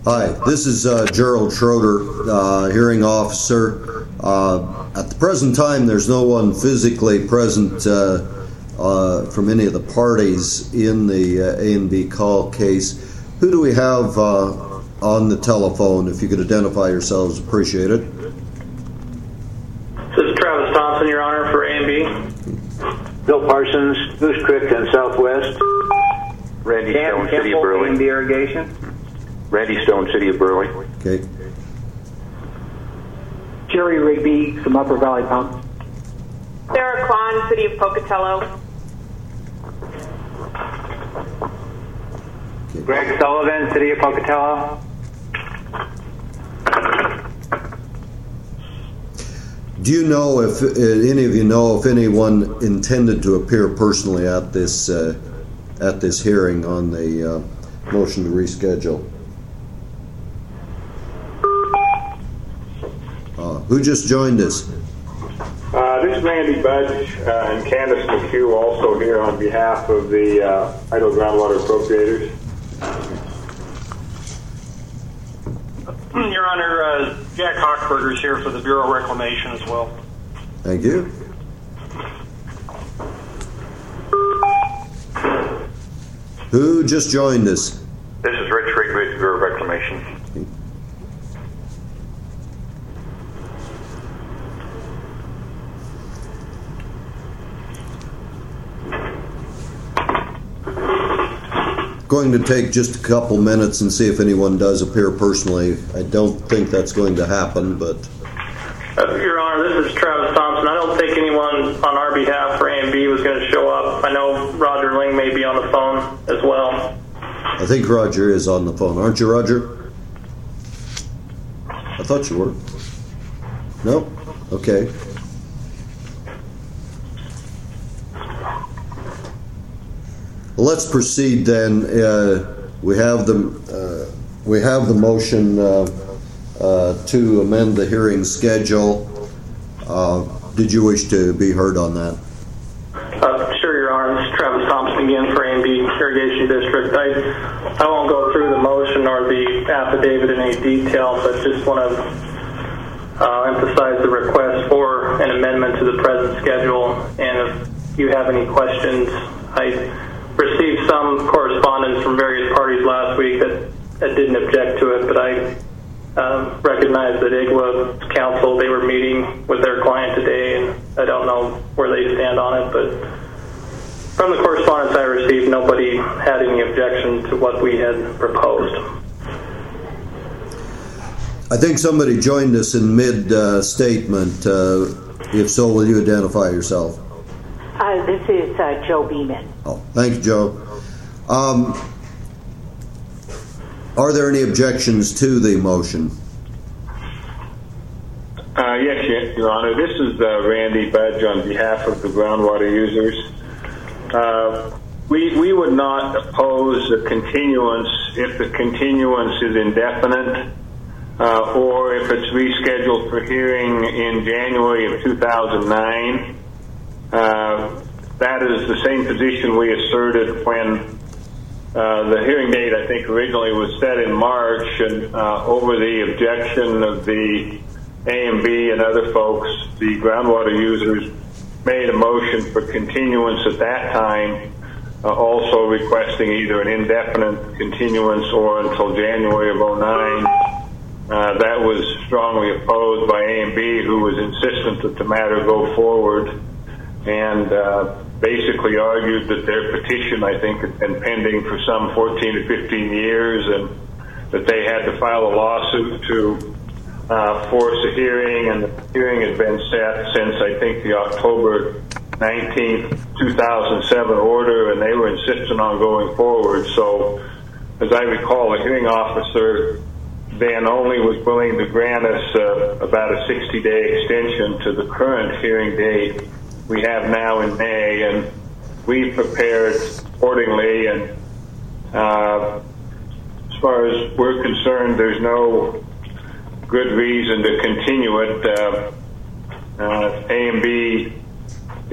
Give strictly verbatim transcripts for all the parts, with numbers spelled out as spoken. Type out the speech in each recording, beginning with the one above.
Hi, this is uh, Gerald Schroeder, uh, hearing officer. Uh, at the present time, there's no one physically present uh, uh, from any of the parties in the uh, A and B call case. Who do we have uh, on the telephone? If you could identify yourselves, appreciate it. This is Travis Thompson, Your Honor, for A and B. Bill Parsons, Goose Creek and Southwest. Randy Cam Stone, City of Temple, Burley. A and B Irrigation. Randy Stone, City of Burley. Okay. Jerry Rigby from Upper Valley Pump. Sarah Kwan, City of Pocatello. Okay. Greg Sullivan, City of Pocatello. Do you know if uh, any of you know if anyone intended to appear personally at this uh, at this hearing on the uh, motion to reschedule? Uh, who just joined us? Uh, this is Randy Budge uh, and Candace McHugh, also here on behalf of the uh, Idaho Groundwater Appropriators. Your Honor, uh, Jack Hochberger is here for the Bureau of Reclamation as well. Thank you. Who just joined us? This is Rich Rigby, Bureau of Reclamation. Going to take just a couple minutes and see if anyone does appear personally. I don't think that's going to happen, but... Uh, Your Honor, this is Travis Thompson. I don't think anyone on our behalf for A and B was going to show up. I know Roger Ling may be on the phone as well. I think Roger is on the phone. Aren't you, Roger? I thought you were. No? Okay. Well, let's proceed then. Uh, we have the uh, we have the motion uh, uh, to amend the hearing schedule. Uh, did you wish to be heard on that? Uh, sure, Your Honor. This is Travis Thompson again for A and B Irrigation District. I I won't go through the motion or the affidavit in any detail, but just want to uh, emphasize the request for an amendment to the present schedule. And if you have any questions, I received some correspondence from various parties last week that, that didn't object to it, but I um, recognize that I G W A Council, they were meeting with their client today, and I don't know where they stand on it, but from the correspondence I received, nobody had any objection to what we had proposed. I think somebody joined us in mid-statement. Uh, if so, will you identify yourself? Uh, this is uh, Joe Beeman. Oh, thank you, Joe. Um, are there any objections to the motion? Uh, yes, yes, Your Honor. This is uh, Randy Budge on behalf of the groundwater users. Uh, we, we would not oppose a continuance if the continuance is indefinite uh, or if it's rescheduled for hearing in January of two thousand nine. Uh, that is the same position we asserted when uh, the hearing date, I think, originally was set in March, and uh, over the objection of the A and B and other folks, the groundwater users made a motion for continuance at that time, uh, also requesting either an indefinite continuance or until January of oh nine. Uh, that was strongly opposed by A and B, who was insistent that the matter go forward, and uh, basically argued that their petition, I think, had been pending for some fourteen to fifteen years, and that they had to file a lawsuit to uh, force a hearing, and the hearing had been set since, I think, the October nineteenth, two thousand seven order, and they were insistent on going forward. So, as I recall, the hearing officer then only was willing to grant us uh, about a sixty-day extension to the current hearing date we have now in May, and we prepared accordingly. And uh, as far as we're concerned, there's no good reason to continue it. Uh, uh, A and B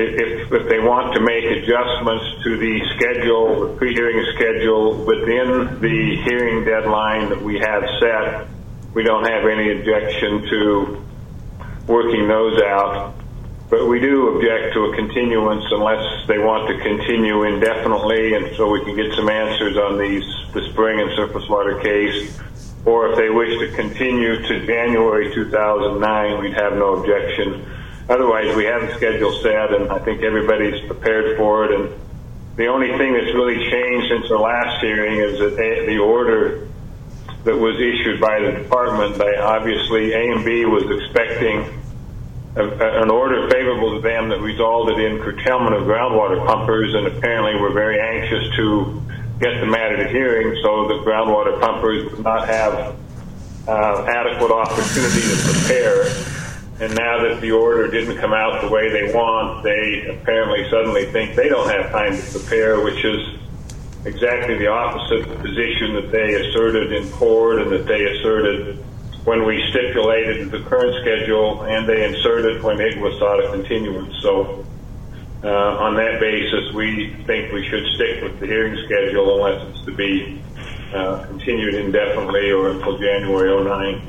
if, if they want to make adjustments to the schedule, the pre-hearing schedule within the hearing deadline that we have set, we don't have any objection to working those out. But we do object to a continuance unless they want to continue indefinitely, and so we can get some answers on these, the spring and surface water case. Or if they wish to continue to January two thousand nine, we'd have no objection. Otherwise, we have the schedule set, and I think everybody's prepared for it. And the only thing that's really changed since the last hearing is that they, the order that was issued by the department, they obviously A and B was expecting a, a, an order favorable to them that resulted in curtailment of groundwater pumpers, and apparently we're very anxious to get the matter to hearing so that groundwater pumpers would not have uh, adequate opportunity to prepare. And now that the order didn't come out the way they want, they apparently suddenly think they don't have time to prepare, which is exactly the opposite position that they asserted in court and that they asserted when we stipulated the current schedule, and they inserted when I G W A sought a continuance. So uh, on that basis, we think we should stick with the hearing schedule unless it's to be uh, continued indefinitely or until January oh nine.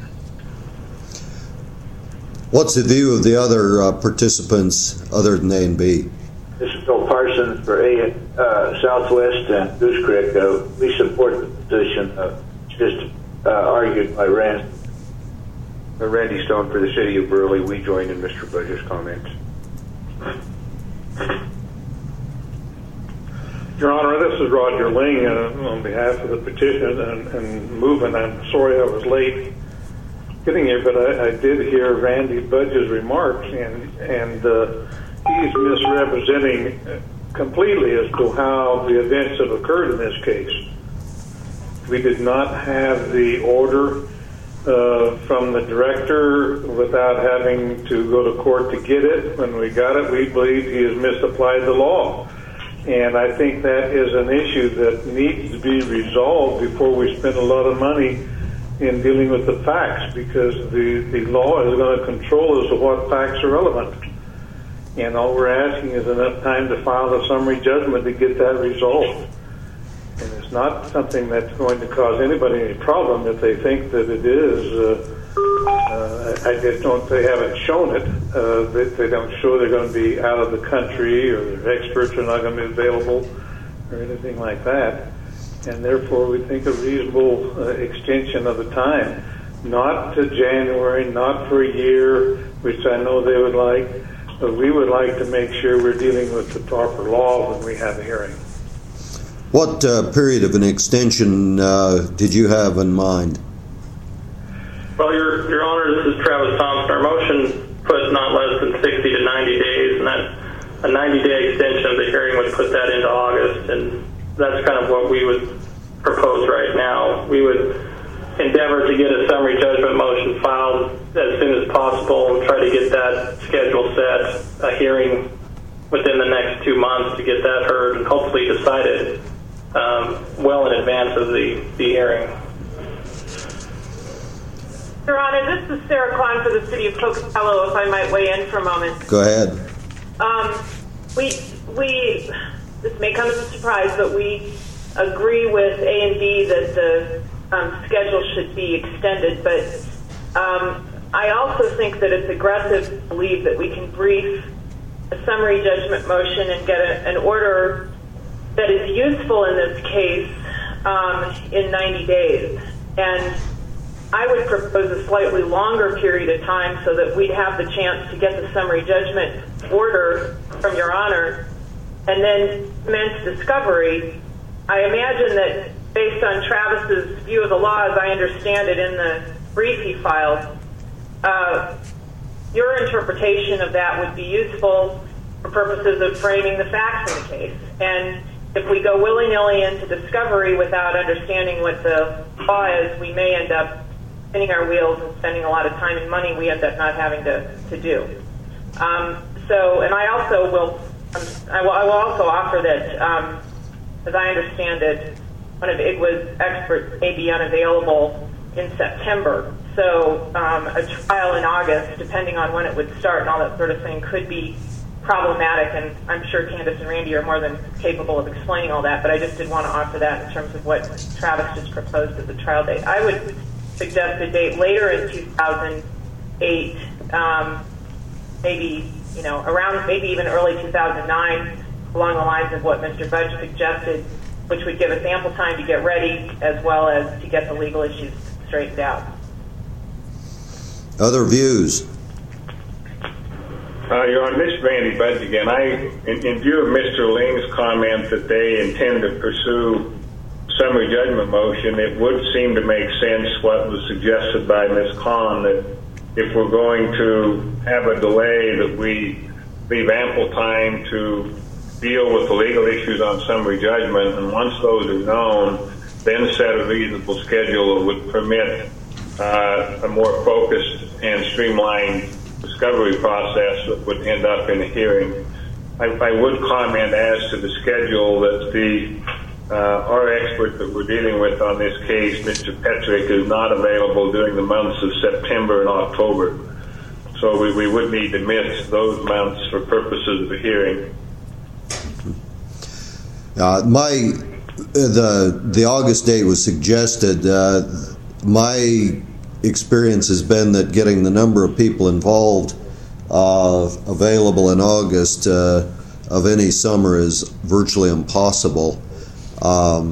What's the view of the other uh, participants other than A and B? This is Bill Parsons for A uh, Southwest and Goose Creek. Uh, we support the position uh, just uh, argued by Rand. Uh, Randy Stone for the City of Burley. We join in Mister Budge's comments. Your Honor, this is Roger Ling uh, on behalf of the petition and, and movement. I'm sorry I was late getting here, but I, I did hear Randy Budge's remarks, and and uh, he's misrepresenting completely as to how the events have occurred in this case. We did not have the order uh, from the director without having to go to court to get it. When we got it, we believe he has misapplied the law. And I think that is an issue that needs to be resolved before we spend a lot of money in dealing with the facts, because the, the law is going to control as to what facts are relevant. And all we're asking is enough time to file the summary judgment to get that resolved. And it's not something that's going to cause anybody any problem if they think that it is. Uh, uh, I just don't, they haven't shown it. Uh, they, they don't show they're going to be out of the country or their experts are not going to be available or anything like that. And therefore we think a reasonable uh, extension of the time, not to January, not for a year, which I know they would like, but we would like to make sure we're dealing with the proper law when we have a hearing. What uh, period of an extension uh, did you have in mind? Well, Your, Your Honor, this is Travis Thompson. Our motion put not less than sixty to ninety days, and that a ninety-day extension of the hearing would put that into August, and that's kind of what we would propose right now. We would endeavor to get a summary judgment motion filed as soon as possible and try to get that schedule set, a hearing within the next two months to get that heard and hopefully decided um, well in advance of the, the hearing. Your Honor, this is Sarah Kwan for the City of Pocatello, if I might weigh in for a moment. Go ahead. Um, we, we, this may come as a surprise, but we agree with A and B that the um, schedule should be extended, but um, I also think that it's aggressive to believe that we can brief a summary judgment motion and get a, an order that is useful in this case um, in ninety days. And I would propose a slightly longer period of time so that we'd have the chance to get the summary judgment order from Your Honor and then commence discovery. I imagine that based on Travis's view of the law, as I understand it in the brief he filed, uh, your interpretation of that would be useful for purposes of framing the facts in the case. And if we go willy-nilly into discovery without understanding what the law is, we may end up spinning our wheels and spending a lot of time and money we end up not having to, to do. Um, so, and I also will, um, I will, I will also offer that, um, as I understand it, one of I G W A's experts may be unavailable in September. So um, a trial in August, depending on when it would start and all that sort of thing, could be problematic, and I'm sure Candace and Randy are more than capable of explaining all that, but I just did want to offer that in terms of what Travis just proposed as a trial date. I would suggest a date later in two thousand eight, um, maybe, you know, around maybe even early two thousand nine, along the lines of what Mister Budge suggested, which would give us ample time to get ready as well as to get the legal issues straightened out. Other views? Uh, Your Honor, this is Randy Budge again. I, in, in view of Mister Ling's comment that they intend to pursue summary judgment motion, it would seem to make sense what was suggested by Miz Kahn, that if we're going to have a delay, that we leave ample time to deal with the legal issues on summary judgment, and once those are known, then set a reasonable schedule that would permit uh, a more focused and streamlined discovery process that would end up in a hearing. I, I would comment as to the schedule that the uh, our expert that we're dealing with on this case, Mister Petrick, is not available during the months of September and October. So we, we would need to miss those months for purposes of a hearing. Uh, my the the August date was suggested. Uh, my experience has been that getting the number of people involved uh, available in August uh, of any summer is virtually impossible. Um,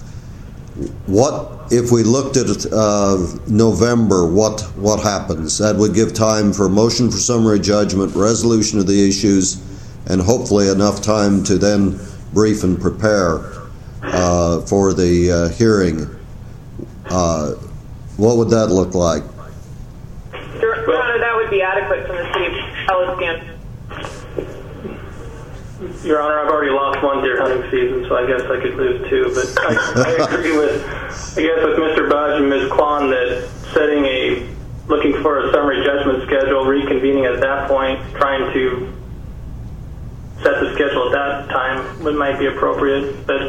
what if we looked at uh, November? What what happens? That would give time for motion for summary judgment, resolution of the issues, and hopefully enough time to then brief and prepare uh, for the uh, hearing. Uh, what would that look like? Your Honor, that would be adequate from the city of Elliston. Your Honor, I've already lost one deer hunting season, so I guess I could lose two. But I, I agree with, I guess, with Mister Budge and Miz Kwan that setting a, looking for a summary judgment schedule, reconvening at that point, trying to set the schedule at that time would might be appropriate. But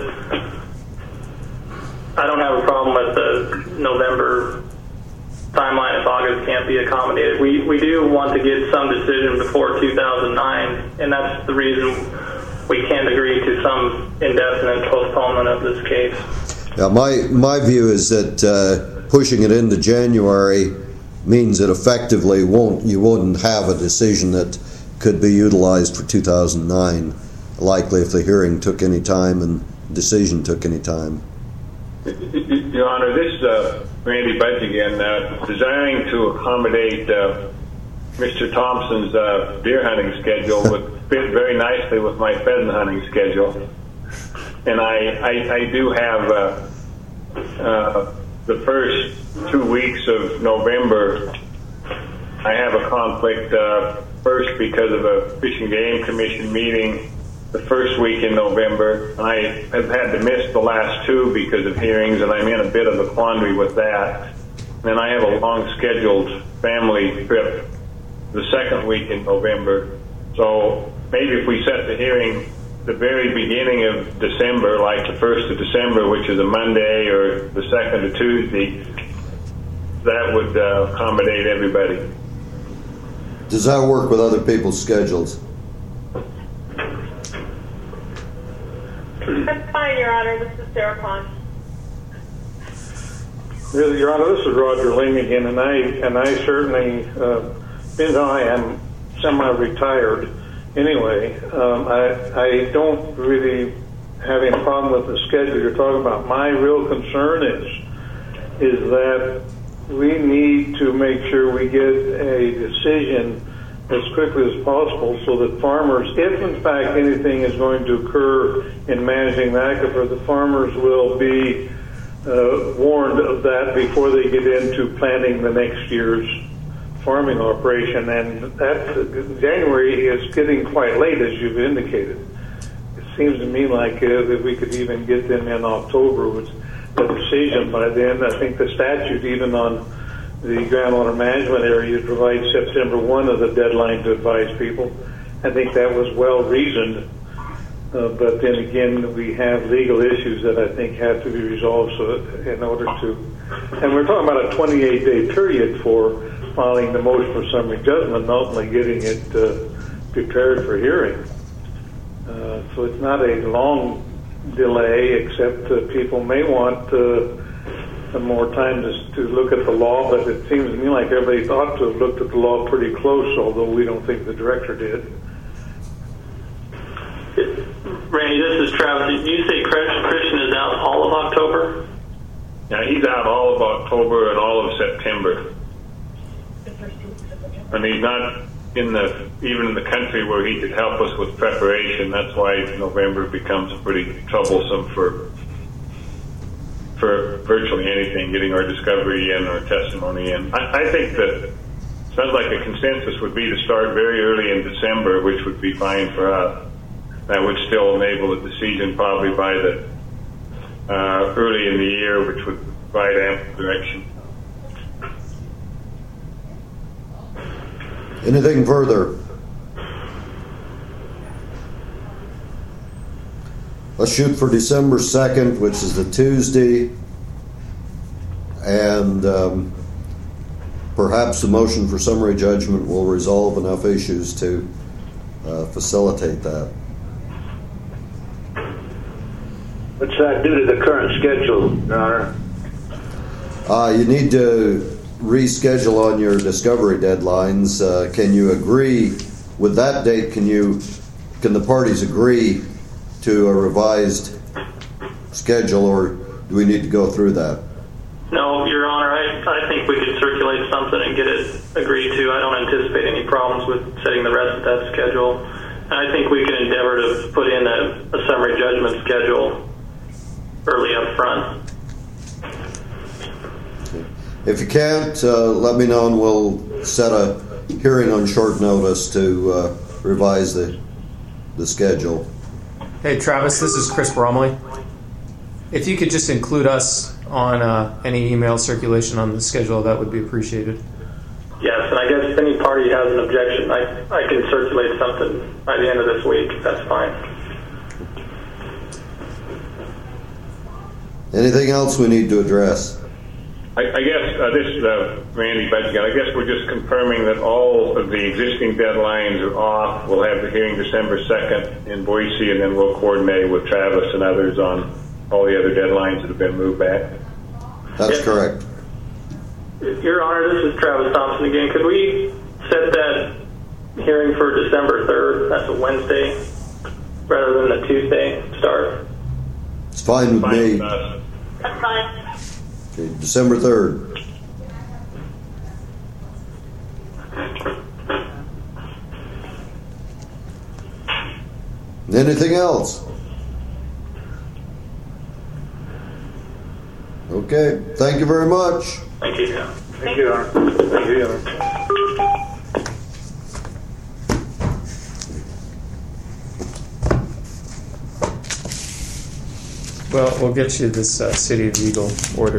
I don't have a problem with the November timeline if August can't be accommodated. We we do want to get some decision before two thousand nine, and that's the reason we can't agree to some indefinite postponement of this case. Yeah, my my view is that uh, pushing it into January means that effectively won't you wouldn't have a decision that could be utilized for two thousand nine, likely if the hearing took any time and decision took any time. Your Honor, this is uh, Randy Budge again, uh, desiring to accommodate uh, Mister Thompson's uh, deer hunting schedule would fit very nicely with my pheasant hunting schedule. And I, I, I do have uh, uh, the first two weeks of November, I have a conflict uh, first because of a Fish and Game Commission meeting the first week in November. I have had to miss the last two because of hearings, and I'm in a bit of a quandary with that. Then I have a long scheduled family trip the second week in November. So maybe if we set the hearing the very beginning of December, like the first of December, which is a Monday, or the second of Tuesday, that would uh, accommodate everybody. Does that work with other people's schedules? That's fine, Your Honor. This is Sarah Pond. Your Honor, this is Roger Ling again, and I and I certainly, uh, being that I am semi-retired anyway, um, I I don't really have any problem with the schedule you're talking about. My real concern is is that we need to make sure we get a decision as quickly as possible so that farmers, if in fact anything is going to occur in managing the aquifer, the farmers will be uh, warned of that before they get into planning the next year's farming operation. And that January is getting quite late, as you've indicated. It seems to me like uh, if we could even get them in October with a decision by then. I think the statute even on the groundwater management area provides September first as a deadline to advise people. I think that was well reasoned, uh, but then again we have legal issues that I think have to be resolved so in order to, and we're talking about a twenty-eight day period for filing the motion for summary judgment and ultimately getting it uh, prepared for hearing. Uh, so it's not a long delay, except uh, people may want uh, some more time to, to look at the law, but it seems to me like everybody ought to have looked at the law pretty close, although we don't think the director did. Randy, this is Travis. Did you say Christian is out all of October? Yeah, he's out all of October and all of September. And he's not in the even in the country where he could help us with preparation. That's why November becomes pretty troublesome for for virtually anything, getting our discovery in or testimony in. I, I think that sounds like a consensus would be to start very early in December, which would be fine for us. That would still enable a decision probably by the uh, early in the year, which would provide ample direction. Anything further? Let's shoot for December second, which is the Tuesday, and um, perhaps the motion for summary judgment will resolve enough issues to uh, facilitate that. What's that do to the current schedule, Your Honor? Uh, you need to reschedule on your discovery deadlines. Uh, can you agree with that date? Can you, can the parties agree to a revised schedule, or do we need to go through that? No, Your Honor, I, I think we could circulate something and get it agreed to. I don't anticipate any problems with setting the rest of that schedule. And I think we can endeavor to put in a, a summary judgment schedule early up front. If you can't, uh, let me know and we'll set a hearing on short notice to uh, revise the the schedule. Hey Travis, this is Chris Bromley. If you could just include us on uh, any email circulation on the schedule, that would be appreciated. Yes, and I guess if any party has an objection, I, I can circulate something by the end of this week. That's fine. Anything else we need to address? I, I guess uh, this is uh, Randy Budge again. I guess we're just confirming that all of the existing deadlines are off. We'll have the hearing December second in Boise, and then we'll coordinate with Travis and others on all the other deadlines that have been moved back. That's yes. correct. Your Honor, this is Travis Thompson again. Could we set that hearing for December third? That's a Wednesday rather than a Tuesday start. It's fine with Fine me. with us. That's fine. Okay, December third. Anything else? Okay, thank you very much. Thank you. Thank you, Your Honor. Thank you, Your Honor. Well, we'll get you this uh, City of Eagle order.